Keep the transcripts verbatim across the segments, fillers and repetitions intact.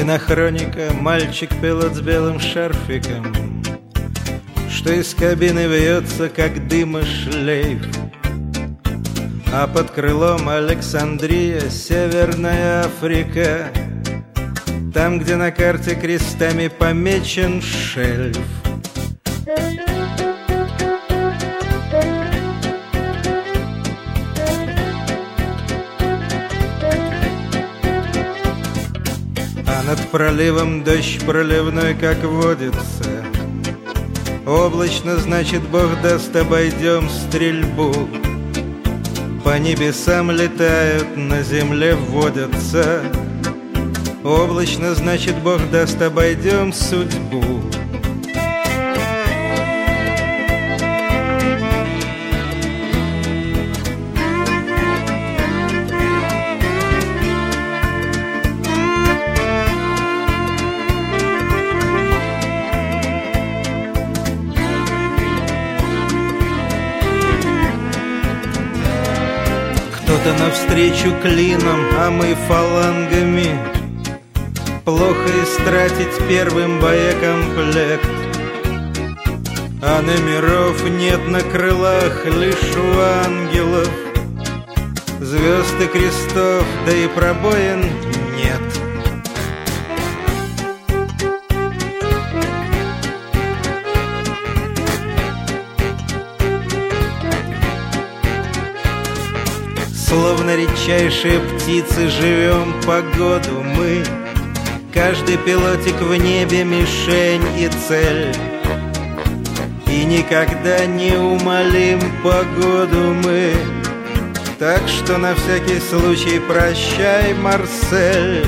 Кинохроника, мальчик-пилот с белым шарфиком, что из кабины вьется, как дыма шлейф. А под крылом Александрия, Северная Африка, там, где на карте крестами помечен шельф. А над проливом дождь проливной, как водится. Облачно, значит, Бог даст, обойдем стрельбу. По небесам летают, на земле вводятся. Облачно, значит, Бог даст, обойдем судьбу. Кто-то навстречу клином, а мы фалангами. Плохо истратить первым боекомплект, а номеров нет на крылах лишь у ангелов. Звезд и крестов, да и пробоин нет. Словно редчайшие птицы живем погоду мы. Каждый пилотик в небе мишень и цель. И никогда не умолим погоду мы. Так что на всякий случай прощай, Марсель.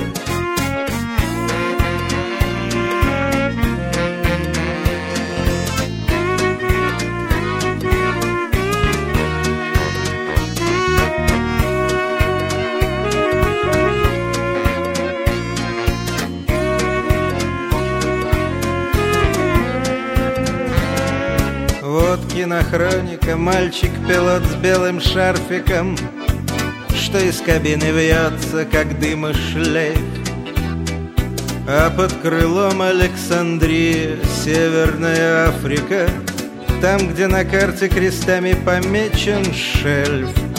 Вот кинохроника, мальчик-пилот с белым шарфиком, что из кабины вьется, как дым и шлейф. А под крылом Александрия, Северная Африка, там, где на карте крестами помечен шельф.